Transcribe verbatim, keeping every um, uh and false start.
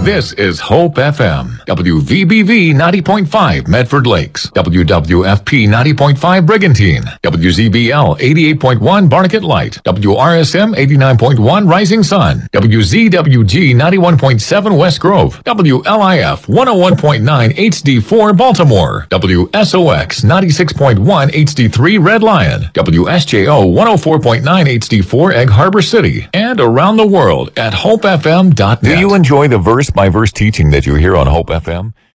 This is Hope F M, W V B V ninety point five Medford Lakes, W W F P ninety point five Brigantine, W Z B L eighty-eight point one Barnegat Light, W R S M eighty-nine point one Rising Sun, W Z W G ninety-one point seven West Grove, W L I F one oh one point nine H D four Baltimore, W S O X ninety-six point one H D three Red Lion, W S J O one oh four point nine H D four Egg Harbor City, and around the world at hope f m dot net. Do you enjoy the verse-by-verse teaching that you hear on Hope F M?